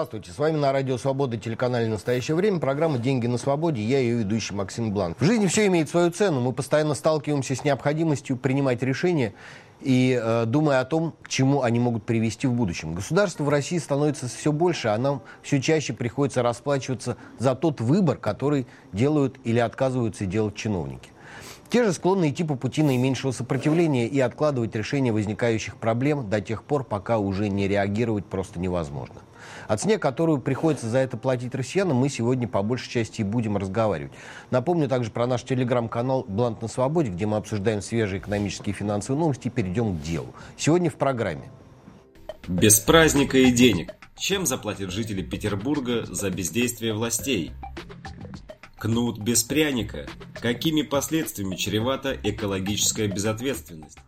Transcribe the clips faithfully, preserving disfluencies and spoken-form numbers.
Здравствуйте, с вами на Радио Свобода, телеканале «Настоящее время», программа «Деньги на свободе», я ее ведущий Максим Бланк. В жизни все имеет свою цену, мы постоянно сталкиваемся с необходимостью принимать решения и э, думая о том, к чему они могут привести в будущем. Государство в России становится все больше, а нам все чаще приходится расплачиваться за тот выбор, который делают или отказываются делать чиновники. Те же склонны идти по пути наименьшего сопротивления и откладывать решение возникающих проблем до тех пор, пока уже не реагировать просто невозможно. О цене, которую приходится за это платить россиянам, мы сегодня по большей части и будем разговаривать. Напомню также про наш телеграм-канал «Бланк на свободе», где мы обсуждаем свежие экономические и финансовые новости и перейдем к делу. Сегодня в программе. Без праздника и денег. Чем заплатят жители Петербурга за бездействие властей? Кнут без пряника. Какими последствиями чревата экологическая безответственность?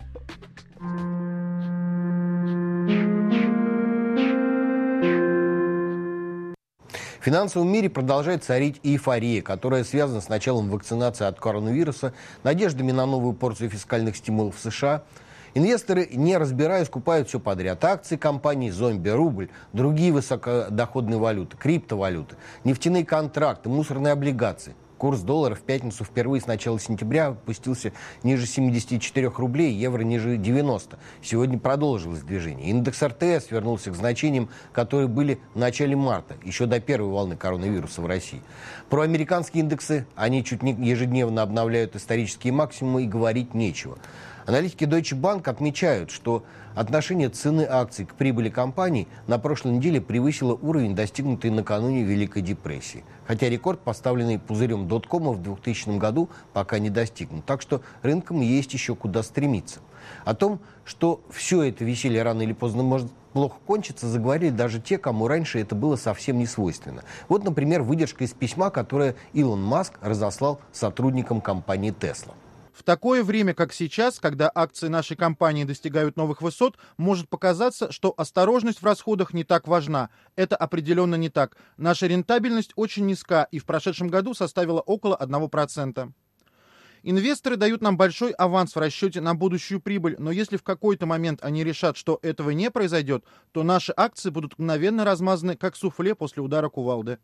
В финансовом мире продолжает царить эйфория, которая связана с началом вакцинации от коронавируса, надеждами на новую порцию фискальных стимулов в США. Инвесторы, не разбираясь, скупают все подряд. Акции компаний, зомби, рубль, другие высокодоходные валюты, криптовалюты, нефтяные контракты, мусорные облигации. Курс доллара в пятницу впервые с начала сентября опустился ниже семидесяти четырёх рублей, евро ниже девяноста. Сегодня продолжилось движение. Индекс эр тэ эс вернулся к значениям, которые были в начале марта, еще до первой волны коронавируса в России. Про американские индексы, они чуть не ежедневно обновляют исторические максимумы, и говорить нечего. Аналитики Deutsche Bank отмечают, что отношение цены акций к прибыли компаний на прошлой неделе превысило уровень, достигнутый накануне Великой депрессии. Хотя рекорд, поставленный пузырем доткома в двухтысячном году, пока не достигнут. Так что рынкам есть еще куда стремиться. О том, что все это веселье рано или поздно может плохо кончиться, заговорили даже те, кому раньше это было совсем не свойственно. Вот, например, выдержка из письма, которое Илон Маск разослал сотрудникам компании Tesla. В такое время, как сейчас, когда акции нашей компании достигают новых высот, может показаться, что осторожность в расходах не так важна. Это определенно не так. Наша рентабельность очень низка и в прошедшем году составила около одного процента. Инвесторы дают нам большой аванс в расчете на будущую прибыль, но если в какой-то момент они решат, что этого не произойдет, то наши акции будут мгновенно размазаны, как суфле после удара кувалды.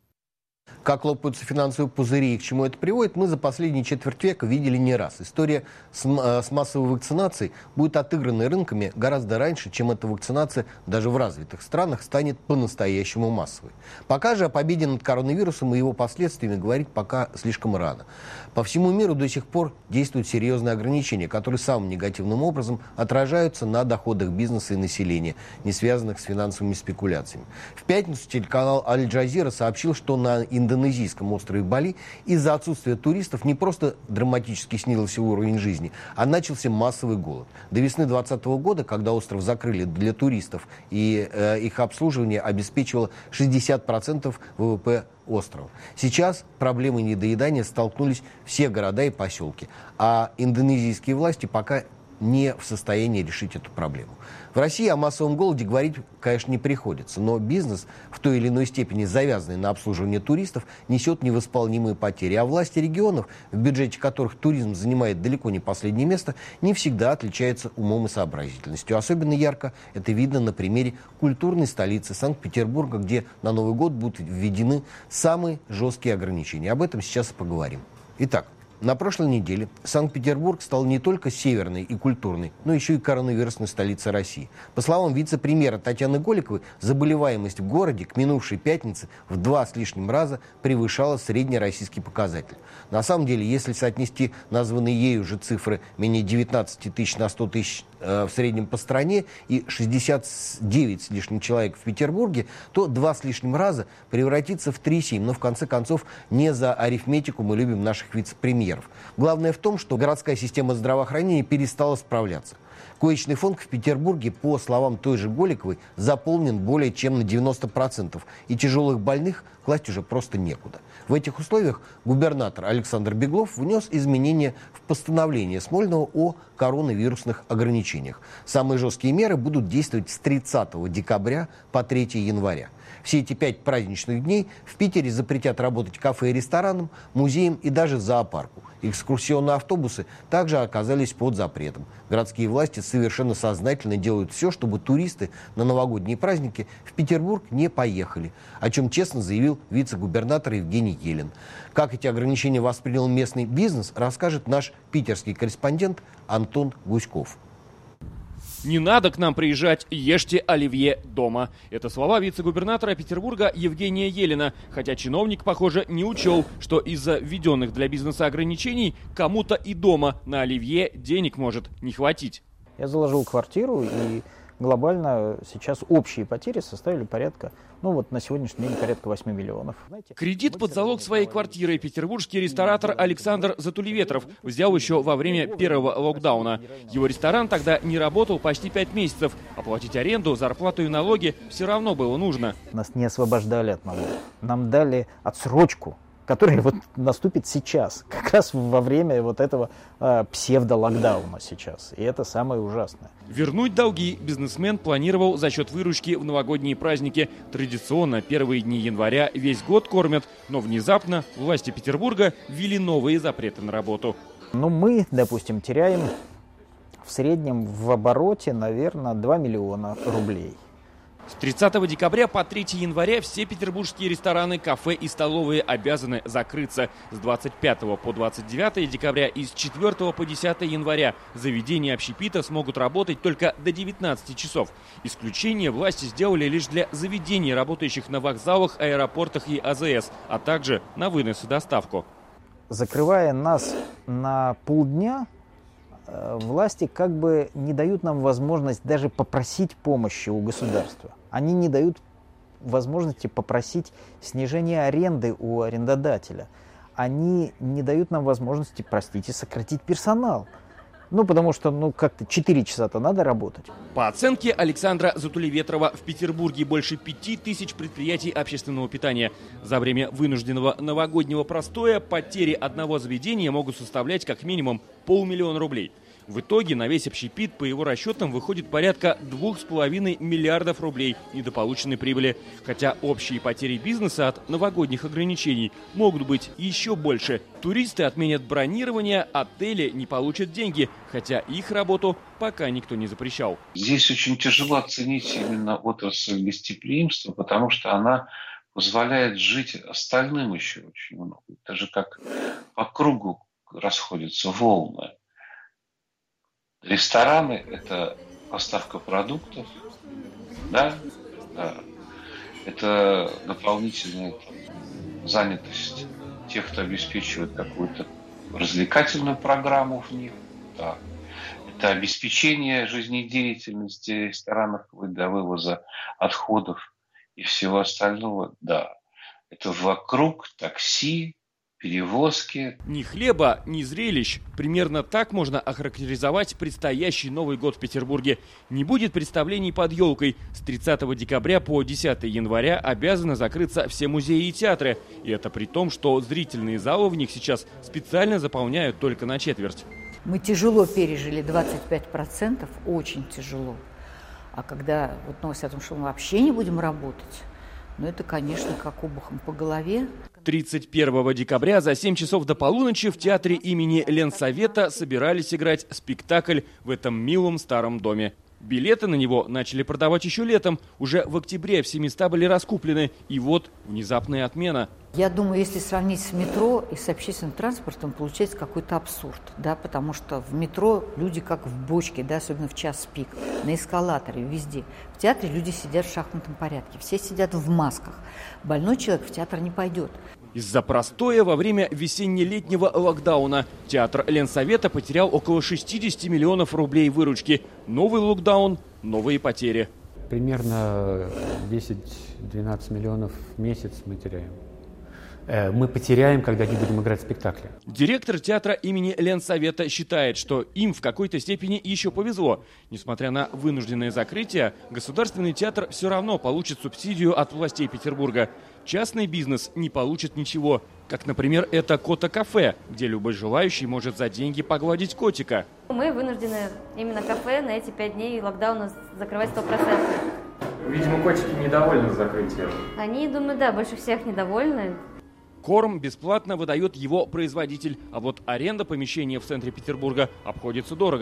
Как лопаются финансовые пузыри и к чему это приводит, мы за последние четверть века видели не раз. История с, с массовой вакцинацией будет отыграна рынками гораздо раньше, чем эта вакцинация даже в развитых странах станет по-настоящему массовой. Пока же о победе над коронавирусом и его последствиями говорить пока слишком рано. По всему миру до сих пор действуют серьезные ограничения, которые самым негативным образом отражаются на доходах бизнеса и населения, не связанных с финансовыми спекуляциями. В пятницу телеканал Аль-Джазира сообщил, что на индонезийском острове Бали из-за отсутствия туристов не просто драматически снизился уровень жизни, а начался массовый голод. До весны двадцатого года, когда остров закрыли для туристов и э, их обслуживание обеспечивало шестьдесят процентов вэ вэ пэ острова. Сейчас проблемой недоедания столкнулись все города и поселки, а индонезийские власти пока не в состоянии решить эту проблему. В России о массовом голоде говорить, конечно, не приходится, но бизнес, в той или иной степени завязанный на обслуживание туристов, несет невосполнимые потери. А власти регионов, в бюджете которых туризм занимает далеко не последнее место, не всегда отличаются умом и сообразительностью. Особенно ярко это видно на примере культурной столицы Санкт-Петербурга, где на Новый год будут введены самые жесткие ограничения. Об этом сейчас и поговорим. Итак, на прошлой неделе Санкт-Петербург стал не только северной и культурной, но еще и коронавирусной столицей России. По словам вице-премьера Татьяны Голиковой, заболеваемость в городе к минувшей пятнице в два с лишним раза превышала среднероссийский показатель. На самом деле, если соотнести названные ею же цифры менее девятнадцати тысяч на сто тысяч э, в среднем по стране и шестьдесят девять с лишним человек в Петербурге, то два с лишним раза превратится в три-семь. Но в конце концов не за арифметику мы любим наших вице-премьеров. Главное в том, что городская система здравоохранения перестала справляться. Коечный фонд в Петербурге, по словам той же Голиковой, заполнен более чем на девяносто процентов, и тяжелых больных класть уже просто некуда. В этих условиях губернатор Александр Беглов внес изменения в постановление Смольного о коронавирусных ограничениях. Самые жесткие меры будут действовать с тридцатого декабря по третьего января. Все эти пять праздничных дней в Питере запретят работать кафе и ресторанам, музеям и даже зоопарку. Экскурсионные автобусы также оказались под запретом. Городские власти власти совершенно сознательно делают все, чтобы туристы на новогодние праздники в Петербург не поехали, о чем честно заявил вице-губернатор Евгений Елен. Как эти ограничения воспринял местный бизнес, расскажет наш питерский корреспондент Антон Гуськов. «Не надо к нам приезжать, ешьте оливье дома». Это слова вице-губернатора Петербурга Евгения Елена. Хотя чиновник, похоже, не учел, что из-за введенных для бизнеса ограничений кому-то и дома на оливье денег может не хватить. Я заложил квартиру, и глобально сейчас общие потери составили порядка, ну вот на сегодняшний день порядка восьми миллионов. Знаете, Кредит под залог своей квартиры петербургский ресторатор Александр Затулеветров взял еще во время первого локдауна. Его ресторан тогда не работал почти пять месяцев. Оплатить аренду, зарплату и налоги все равно было нужно. Нас не освобождали от налогов. Нам дали отсрочку, которая вот наступит сейчас, как раз во время вот этого э, псевдо-локдауна сейчас. И это самое ужасное. Вернуть долги бизнесмен планировал за счет выручки в новогодние праздники. Традиционно первые дни января весь год кормят, но внезапно власти Петербурга ввели новые запреты на работу. Ну, мы, допустим, теряем в среднем в обороте, наверное, два миллиона рублей. С тридцатого декабря по третьего января все петербургские рестораны, кафе и столовые обязаны закрыться. С двадцать пятого по двадцать девятое декабря и с четвёртого по десятое января заведения общепита смогут работать только до девятнадцати часов. Исключение власти сделали лишь для заведений, работающих на вокзалах, аэропортах и А Зэ Эс, а также на вынос и доставку. Закрывая нас на полдня, власти как бы не дают нам возможность даже попросить помощи у государства. Они не дают возможности попросить снижения аренды у арендодателя. Они не дают нам возможности, простите, сократить персонал. Ну, потому что, ну, как-то четыре часа-то надо работать. По оценке Александра Затулеветрова, в Петербурге больше пяти тысяч предприятий общественного питания. За время вынужденного новогоднего простоя потери одного заведения могут составлять как минимум полмиллиона рублей. В итоге на весь общепит, по его расчетам, выходит порядка двух с половиной миллиардов рублей недополученной прибыли. Хотя общие потери бизнеса от новогодних ограничений могут быть еще больше. Туристы отменят бронирование, отели не получат деньги, хотя их работу пока никто не запрещал. Здесь очень тяжело оценить именно отрасль гостеприимства, потому что она позволяет жить остальным еще очень много. Это же как по кругу расходятся волны. Рестораны – это поставка продуктов, да, да. Это дополнительная там занятость тех, кто обеспечивает какую-то развлекательную программу в них, да. Это обеспечение жизнедеятельности ресторанов до вывоза отходов и всего остального, да. Это вокруг такси, перевозки. Ни хлеба, ни зрелищ. Примерно так можно охарактеризовать предстоящий Новый год в Петербурге. Не будет представлений под елкой. С тридцатого декабря по десятое января обязаны закрыться все музеи и театры. И это при том, что зрительные залы в них сейчас специально заполняют только на четверть. Мы тяжело пережили двадцать пять процентов, очень тяжело. А когда вот новость о том, что мы вообще не будем работать, ну это, конечно, как обухом по голове. тридцать первого декабря за семь часов до полуночи в театре имени Ленсовета собирались играть спектакль в этом милом старом доме. Билеты на него начали продавать еще летом. Уже в октябре все места были раскуплены. И вот внезапная отмена. Я думаю, если сравнить с метро и с общественным транспортом, получается какой-то абсурд, да, потому что в метро люди как в бочке, да, особенно в час пик, на эскалаторе, везде. В театре люди сидят в шахматном порядке, все сидят в масках. Больной человек в театр не пойдет. Из-за простоя во время весенне-летнего локдауна театр Ленсовета потерял около шестидесяти миллионов рублей выручки. Новый локдаун, новые потери. Примерно десять-двенадцать миллионов в месяц мы теряем. Мы потеряем, когда не будем играть спектакли. Директор театра имени Ленсовета считает, что им в какой-то степени еще повезло. Несмотря на вынужденное закрытие, государственный театр все равно получит субсидию от властей Петербурга. Частный бизнес не получит ничего. Как, например, это Кота-кафе, где любой желающий может за деньги погладить котика. Мы вынуждены именно кафе на эти пять дней локдауна закрывать сто процентов. Видимо, котики недовольны закрытием. Они, думаю, да, больше всех недовольны. Корм бесплатно выдает его производитель, а вот аренда помещения в центре Петербурга обходится дорого.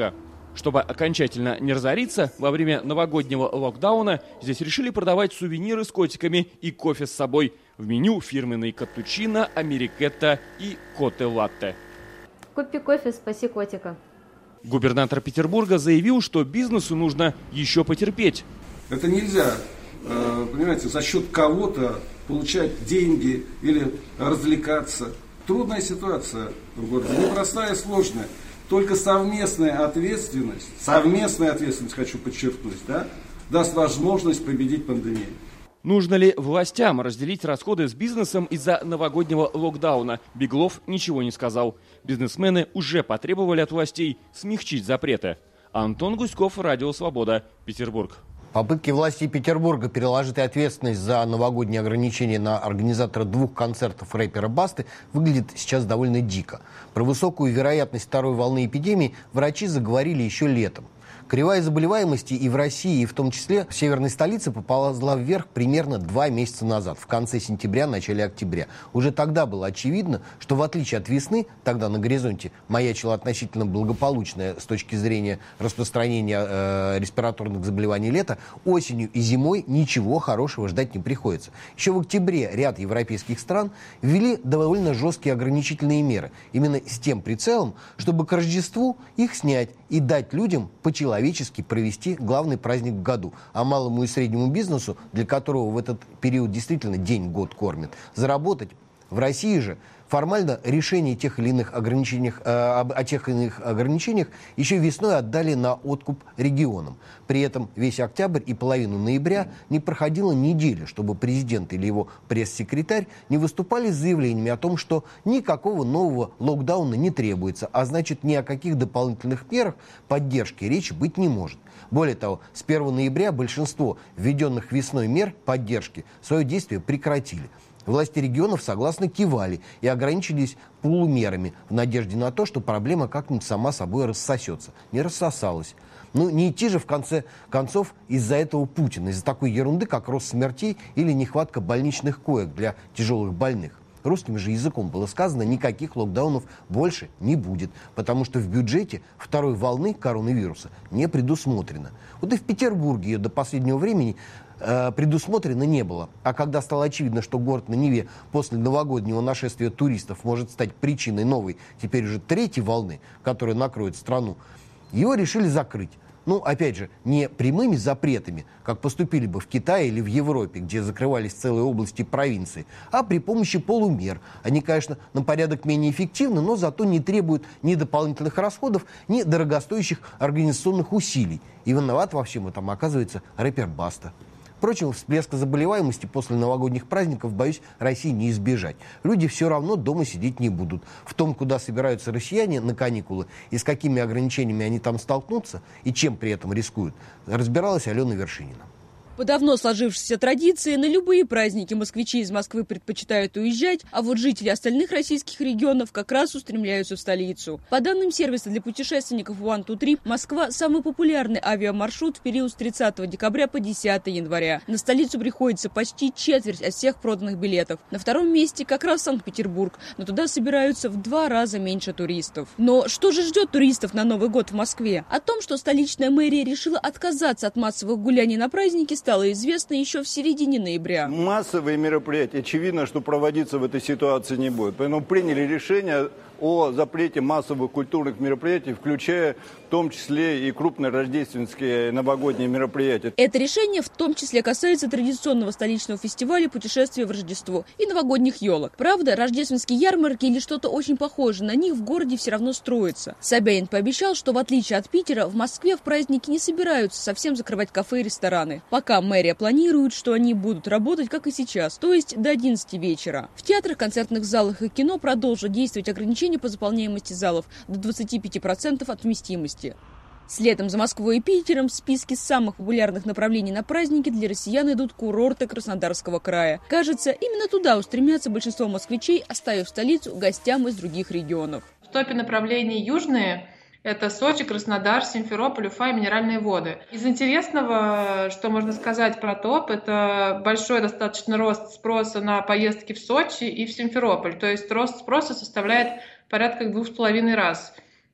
Чтобы окончательно не разориться, во время новогоднего локдауна здесь решили продавать сувениры с котиками и кофе с собой. В меню фирменный капучино, америкетто и коте-латте. Купи кофе, спаси котика. Губернатор Петербурга заявил, что бизнесу нужно еще потерпеть. Это нельзя, понимаете, за счет кого-то получать деньги или развлекаться. Трудная ситуация в городе, непростая, сложная. Только совместная ответственность, совместная ответственность, хочу подчеркнуть, да, даст возможность победить пандемию. Нужно ли властям разделить расходы с бизнесом из-за новогоднего локдауна? Беглов ничего не сказал. Бизнесмены уже потребовали от властей смягчить запреты. Антон Гуськов, Радио Свобода, Петербург. Попытки властей Петербурга переложить ответственность за новогодние ограничения на организатора двух концертов рэпера Басты выглядит сейчас довольно дико. Про высокую вероятность второй волны эпидемии врачи заговорили еще летом. Кривая заболеваемости и в России, и в том числе в северной столице поползла вверх примерно два месяца назад, в конце сентября, начале октября. Уже тогда было очевидно, что в отличие от весны, тогда на горизонте маячила относительно благополучная с точки зрения распространения э, респираторных заболеваний лета, осенью и зимой ничего хорошего ждать не приходится. Еще в октябре ряд европейских стран ввели довольно жесткие ограничительные меры, именно с тем прицелом, чтобы к Рождеству их снять и дать людям по-человечески провести главный праздник в году. А малому и среднему бизнесу, для которого в этот период действительно день-год кормит, заработать. В России же формально решение тех или иных ограничениях, э, о тех или иных ограничениях еще весной отдали на откуп регионам. При этом весь октябрь и половину ноября не проходила неделя, чтобы президент или его пресс-секретарь не выступали с заявлениями о том, что никакого нового локдауна не требуется, а значит ни о каких дополнительных мерах поддержки речи быть не может. Более того, с первого ноября большинство введенных весной мер поддержки свое действие прекратили. Власти регионов согласно кивали и ограничились полумерами в надежде на то, что проблема как-нибудь сама собой рассосется. Не рассосалась. Ну, не идти же в конце концов из-за этого Путина, из-за такой ерунды, как рост смертей или нехватка больничных коек для тяжелых больных. Русским же языком было сказано, никаких локдаунов больше не будет, потому что в бюджете второй волны коронавируса не предусмотрено. Вот и в Петербурге ее до последнего времени э, предусмотрено не было. А когда стало очевидно, что город на Неве после новогоднего нашествия туристов может стать причиной новой, теперь уже третьей волны, которая накроет страну, его решили закрыть. Ну, опять же, не прямыми запретами, как поступили бы в Китае или в Европе, где закрывались целые области провинции, а при помощи полумер. Они, конечно, на порядок менее эффективны, но зато не требуют ни дополнительных расходов, ни дорогостоящих организационных усилий. И виноват во всем этом оказывается рэпер Баста. Впрочем, всплеска заболеваемости после новогодних праздников, боюсь, России не избежать. Люди все равно дома сидеть не будут. В том, куда собираются россияне на каникулы и с какими ограничениями они там столкнутся и чем при этом рискуют, разбиралась Алена Вершинина. По давно сложившейся традиции, на любые праздники москвичи из Москвы предпочитают уезжать, а вот жители остальных российских регионов как раз устремляются в столицу. По данным сервиса для путешественников один два три, Москва – самый популярный авиамаршрут в период с тридцатого декабря по десятое января. На столицу приходится почти четверть от всех проданных билетов. На втором месте как раз Санкт-Петербург, но туда собираются в два раза меньше туристов. Но что же ждет туристов на Новый год в Москве? О том, что столичная мэрия решила отказаться от массовых гуляний на праздники, стало известно еще в середине ноября. Массовые мероприятия, очевидно, что проводиться в этой ситуации не будет. Поэтому приняли решение о запрете массовых культурных мероприятий, включая в том числе и крупные рождественские новогодние мероприятия. Это решение в том числе касается традиционного столичного фестиваля «Путешествие в Рождество» и новогодних елок. Правда, рождественские ярмарки или что-то очень похожее на них в городе все равно строятся. Собянин пообещал, что в отличие от Питера, в Москве в праздники не собираются совсем закрывать кафе и рестораны. Пока мэрия планирует, что они будут работать, как и сейчас, то есть до одиннадцати вечера. В театрах, концертных залах и кино продолжат действовать ограничения по заполняемости залов до двадцати пяти процентов от вместимости. Следом за Москвой и Питером в списке самых популярных направлений на праздники для россиян идут курорты Краснодарского края. Кажется, именно туда устремятся большинство москвичей, оставив столицу гостям из других регионов. В топе направлений южные – это Сочи, Краснодар, Симферополь, Уфа и Минеральные воды. Из интересного, что можно сказать про топ, это большой достаточно рост спроса на поездки в Сочи и в Симферополь. То есть рост спроса составляет порядка двух с половиной раз.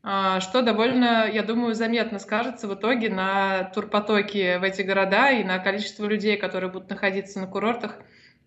что довольно, я думаю, заметно скажется в итоге на турпотоке в эти города и на количество людей, которые будут находиться на курортах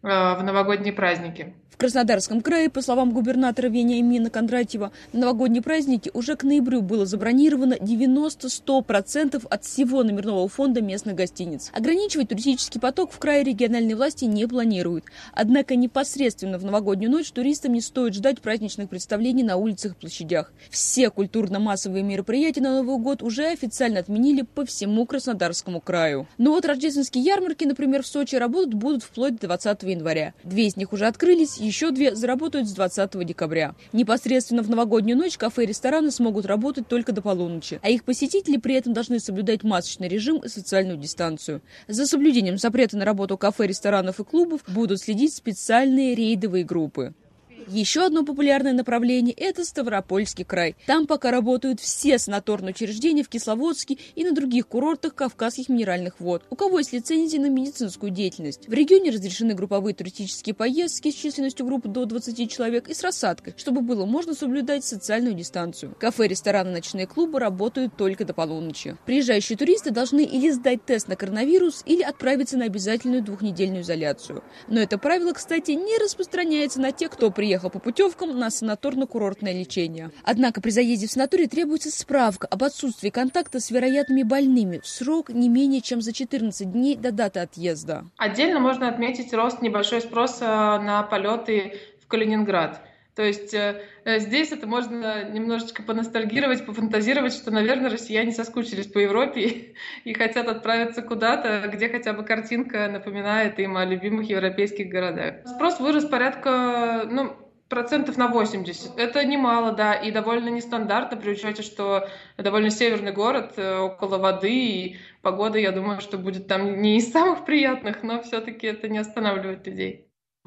в новогодние праздники. В Краснодарском крае, по словам губернатора Вениамина Кондратьева, на новогодние праздники уже к ноябрю было забронировано девяносто-сто процентов от всего номерного фонда местных гостиниц. Ограничивать туристический поток в крае региональные власти не планируют. Однако непосредственно в новогоднюю ночь туристам не стоит ждать праздничных представлений на улицах и площадях. Все культурно-массовые мероприятия на Новый год уже официально отменили по всему Краснодарскому краю. Но вот рождественские ярмарки, например, в Сочи работать будут вплоть до двадцатого января. Две из них уже открылись, еще две заработают с двадцатого декабря. Непосредственно в новогоднюю ночь кафе и рестораны смогут работать только до полуночи, а их посетители при этом должны соблюдать масочный режим и социальную дистанцию. За соблюдением запрета на работу кафе, ресторанов и клубов будут следить специальные рейдовые группы. Еще одно популярное направление – это Ставропольский край. Там пока работают все санаторные учреждения в Кисловодске и на других курортах Кавказских минеральных вод. У кого есть лицензия на медицинскую деятельность. В регионе разрешены групповые туристические поездки с численностью группы до двадцати человек и с рассадкой, чтобы было можно соблюдать социальную дистанцию. Кафе, рестораны, ночные клубы работают только до полуночи. Приезжающие туристы должны или сдать тест на коронавирус, или отправиться на обязательную двухнедельную изоляцию. Но это правило, кстати, не распространяется на тех, кто приехал по путевкам на санаторно-курортное лечение. Однако при заезде в санаторий требуется справка об отсутствии контакта с вероятными больными в срок не менее чем за четырнадцать дней до даты отъезда. Отдельно можно отметить рост небольшой спроса на полеты в Калининград. То есть э, здесь это можно немножечко поностальгировать, пофантазировать, что, наверное, россияне соскучились по Европе и, и хотят отправиться куда-то, где хотя бы картинка напоминает им о любимых европейских городах. Спрос вырос порядка, ну, процентов на восемьдесят. Это немало, да, и довольно нестандартно, при учете, что довольно северный город, около воды, и погода, я думаю, что будет там не из самых приятных, но все-таки это не останавливает людей.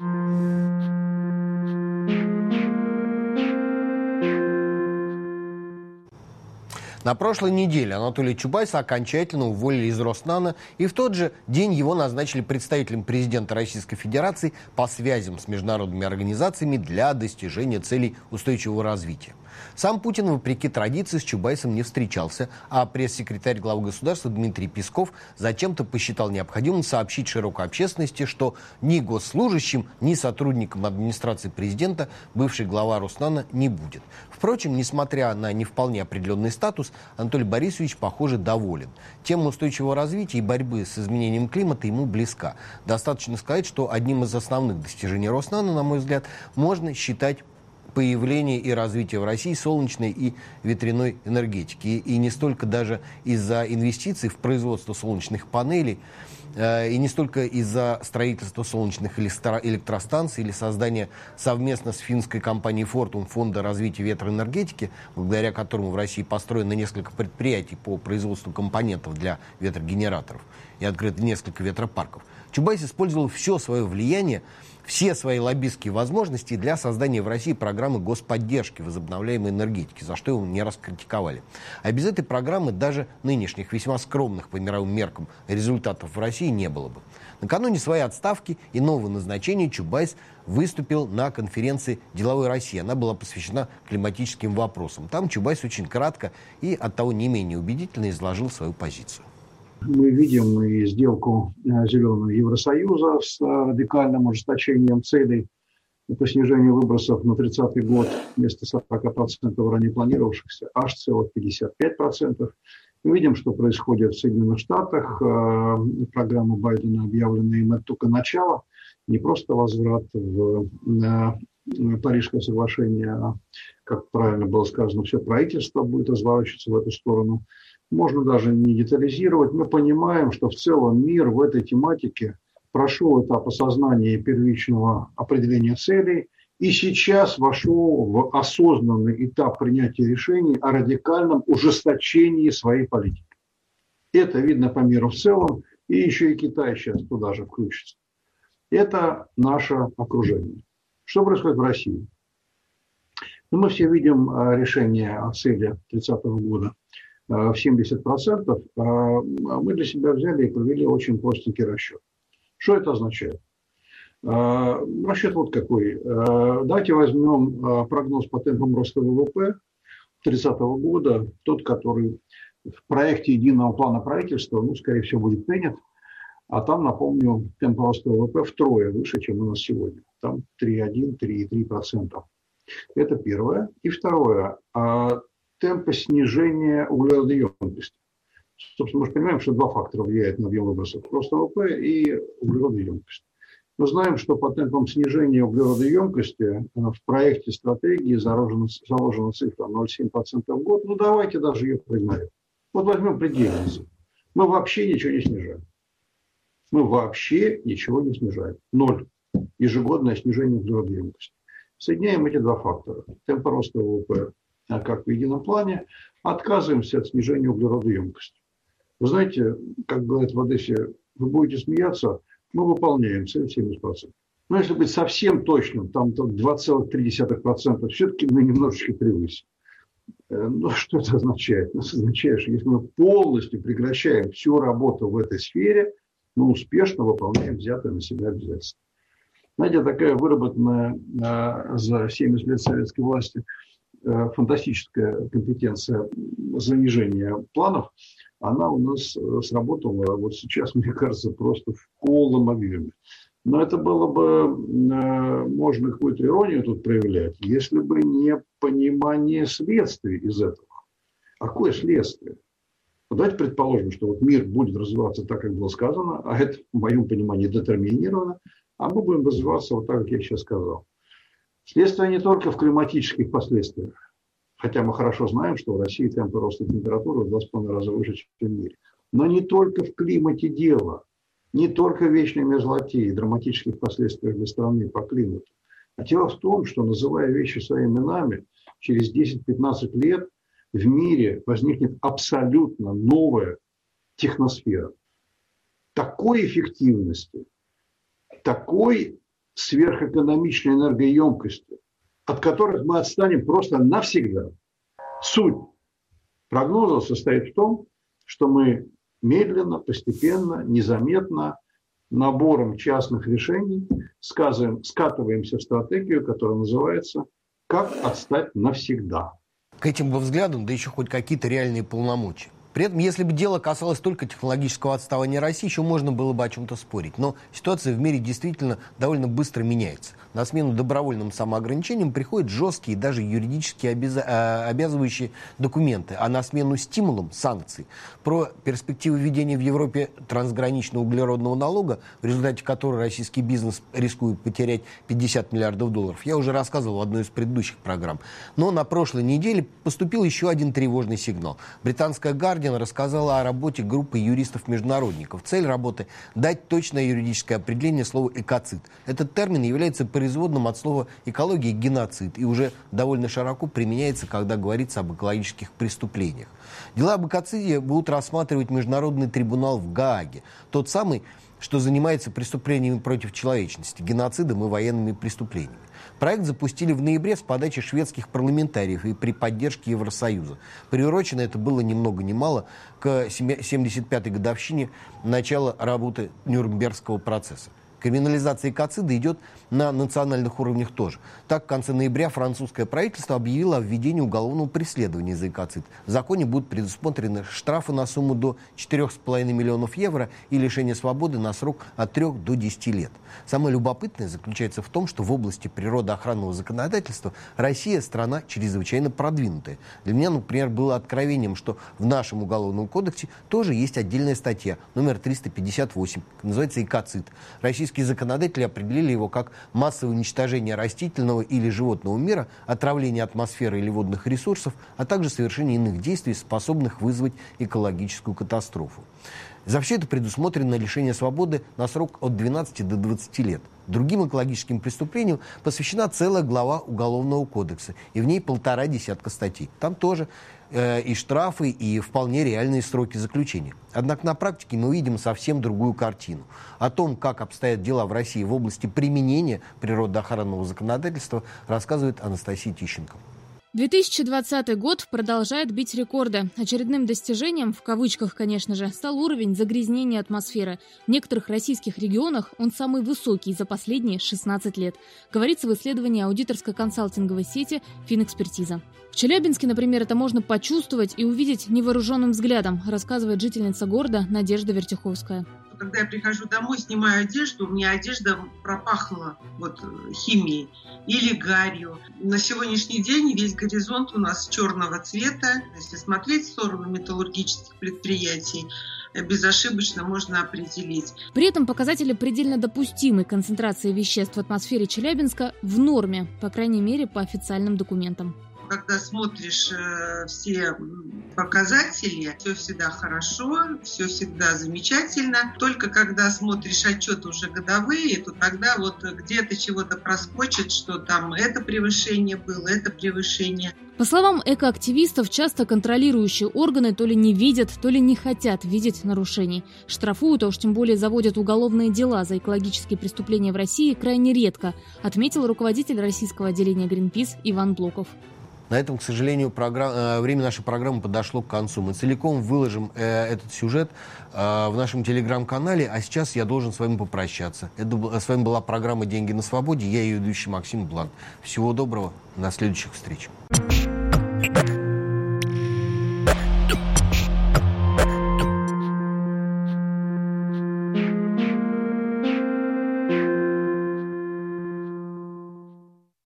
На прошлой неделе Анатолия Чубайса окончательно уволили из Роснано, и в тот же день его назначили представителем президента Российской Федерации по связям с международными организациями для достижения целей устойчивого развития. Сам Путин, вопреки традиции, с Чубайсом не встречался, а пресс-секретарь главы государства Дмитрий Песков зачем-то посчитал необходимым сообщить широкой общественности, что ни госслужащим, ни сотрудникам администрации президента бывший глава Роснано не будет. Впрочем, несмотря на не вполне определенный статус, Анатолий Борисович, похоже, доволен. Тема устойчивого развития и борьбы с изменением климата ему близка. Достаточно сказать, что одним из основных достижений Роснано, на мой взгляд, можно считать появление и развитие в России солнечной и ветряной энергетики. И, и не столько даже из-за инвестиций в производство солнечных панелей, э, и не столько из-за строительства солнечных электростанций или создания совместно с финской компанией Fortum фонда развития ветроэнергетики, благодаря которому в России построено несколько предприятий по производству компонентов для ветрогенераторов и открыто несколько ветропарков. Чубайс использовал все свое влияние, все свои лоббистские возможности для создания в России программы господдержки возобновляемой энергетики, за что его не раз критиковали. А без этой программы даже нынешних, весьма скромных по мировым меркам, результатов в России не было бы. Накануне своей отставки и нового назначения Чубайс выступил на конференции «Деловой России». Она была посвящена климатическим вопросам. Там Чубайс очень кратко и оттого не менее убедительно изложил свою позицию. Мы видим и сделку зеленого Евросоюза с радикальным ужесточением целей по снижению выбросов на тридцатый год вместо сорока процентов ранее планировавшихся аж целых пятьдесят пять процентов. Мы видим, что происходит в Соединенных Штатах. Программа Байдена объявлена им это только начало, не просто возврат в Парижское соглашение, а, как правильно было сказано, все правительство будет разворачиваться в эту сторону. Можно даже не детализировать. Мы понимаем, что в целом мир в этой тематике прошел этап осознания первичного определения целей и сейчас вошел в осознанный этап принятия решений о радикальном ужесточении своей политики. Это видно по миру в целом, и еще и Китай сейчас туда же включится. Это наше окружение. Что происходит в России? Ну, мы все видим решение о цели тридцатого года в семьдесят процентов, мы для себя взяли и провели очень простенький расчет. Что это означает? Расчет вот какой. Давайте возьмем прогноз по темпам роста ВВП тридцатого года, тот, который в проекте единого плана правительства, ну, скорее всего, будет принят. А там, напомню, темп роста ВВП втрое выше, чем у нас сегодня. Там три целых один - три целых три процента. Это первое. И второе. Темпы снижения углеродоемкости. Собственно, мы же понимаем, что два фактора влияют на объем выбросов. Рост ВВП и углеродоемкость. Мы знаем, что по темпам снижения углеродоемкости в проекте стратегии заложена, заложена цифра ноль целых семь десятых процента в год. Ну, давайте даже ее проигнорируем. Вот возьмем предельную цифру. Мы вообще ничего не снижаем. Мы вообще ничего не снижаем. Ноль. Ежегодное снижение углеродоемкости. Соединяем эти два фактора. Темпы роста ВВП, как в едином плане, отказываемся от снижения углеродоемкости. Вы знаете, как говорят в Одессе, вы будете смеяться, мы выполняем цель семьдесят процентов. Но если быть совсем точным, там два целых три десятых процента, все-таки мы немножечко превысим. Ну, что это означает? Это означает, что если мы полностью прекращаем всю работу в этой сфере, мы успешно выполняем взятые на себя обязательства. Знаете, такая выработанная э, за семьдесят лет советской власти э, фантастическая компетенция занижения планов, она у нас сработала вот сейчас, мне кажется, просто в полном объеме. Но это было бы, э, можно какую-то иронию тут проявлять, если бы не понимание следствий из этого. А какое следствие? Давайте предположим, что вот мир будет развиваться так, как было сказано, а это, в моем понимании, детерминировано, а мы будем развиваться вот так, как я сейчас сказал. Следствие не только в климатических последствиях, хотя мы хорошо знаем, что в России темпы роста температуры в два с половиной раза выше, чем в мире. Но не только в климате дело, не только в вечной мерзлоте и драматических последствиях для страны по климату. А дело в том, что, называя вещи своими именами, через десять-пятнадцать лет в мире возникнет абсолютно новая техносфера. Такой эффективности, такой сверхэкономичной энергоемкости, от которых мы отстанем просто навсегда. Суть прогноза состоит в том, что мы медленно, постепенно, незаметно, набором частных решений сказываем, скатываемся в стратегию, которая называется «Как отстать навсегда». К этим бы взглядам, да еще хоть какие-то реальные полномочия. При этом, если бы дело касалось только технологического отставания России, еще можно было бы о чем-то спорить. Но ситуация в мире действительно довольно быстро меняется. На смену добровольным самоограничениям приходят жесткие, даже юридически обяза- обязывающие документы, а на смену стимулам – санкции. Про перспективы введения в Европе трансграничного углеродного налога, в результате которого российский бизнес рискует потерять пятьдесят миллиардов долларов, я уже рассказывал в одной из предыдущих программ. Но на прошлой неделе поступил еще один тревожный сигнал. Британская «Гардиан» рассказала о работе группы юристов-международников. Цель работы – дать точное юридическое определение слова «экоцид». Этот термин является производным от слова «экология» и «геноцид» и уже довольно широко применяется, когда говорится об экологических преступлениях. Дела об экоциде будут рассматривать Международный трибунал в Гааге. Тот самый, что занимается преступлениями против человечности, геноцидом и военными преступлениями. Проект запустили в ноябре с подачи шведских парламентариев и при поддержке Евросоюза. Приурочено это было ни много ни мало к семьдесят пятой годовщине начала работы Нюрнбергского процесса. Криминализация экоцида идет на национальных уровнях тоже. Так, в конце ноября французское правительство объявило о введении уголовного преследования за экоцид. В законе будут предусмотрены штрафы на сумму до четырёх с половиной миллионов евро и лишение свободы на срок от трёх до десяти лет. Самое любопытное заключается в том, что в области природоохранного законодательства Россия страна чрезвычайно продвинутая. Для меня, например, было откровением, что в нашем уголовном кодексе тоже есть отдельная статья, номер триста пятьдесят восемь, называется «Экоцид». Российские законодатели определили его как массовое уничтожение растительного или животного мира, отравление атмосферы или водных ресурсов, а также совершение иных действий, способных вызвать экологическую катастрофу. За все это предусмотрено лишение свободы на срок от двенадцати до двадцати лет. Другим экологическим преступлениям посвящена целая глава Уголовного кодекса, и в ней полтора десятка статей. Там тоже э, и штрафы, и вполне реальные сроки заключения. Однако на практике мы увидим совсем другую картину. О том, как обстоят дела в России в области применения природоохранного законодательства, рассказывает Анастасия Тищенко. две тысячи двадцатый год продолжает бить рекорды. Очередным достижением, в кавычках, конечно же, стал уровень загрязнения атмосферы. В некоторых российских регионах он самый высокий за последние шестнадцать лет. Говорится в исследовании аудиторско-консалтинговой сети «Финэкспертиза». В Челябинске, например, это можно почувствовать и увидеть невооруженным взглядом, рассказывает жительница города Надежда Вертиховская. Когда я прихожу домой, снимаю одежду, у меня одежда пропахла вот, химией или гарью. На сегодняшний день весь горизонт у нас черного цвета. Если смотреть в сторону металлургических предприятий, безошибочно можно определить. При этом показатели предельно допустимой концентрации веществ в атмосфере Челябинска в норме, по крайней мере, по официальным документам. Когда смотришь э, все показатели, все всегда хорошо, все всегда замечательно. Только когда смотришь отчеты уже годовые, то тогда вот где-то чего-то проскочит, что там это превышение было, это превышение. По словам экоактивистов, часто контролирующие органы то ли не видят, то ли не хотят видеть нарушений. Штрафуют, а уж тем более заводят уголовные дела за экологические преступления в России крайне редко, отметил руководитель российского отделения Greenpeace Иван Блоков. На этом, к сожалению, программ... время нашей программы подошло к концу. Мы целиком выложим э, этот сюжет э, в нашем телеграм-канале, а сейчас я должен с вами попрощаться. Это, с вами была программа «Деньги на свободе». Я ее ведущий Максим Блант. Всего доброго. До следующих встреч.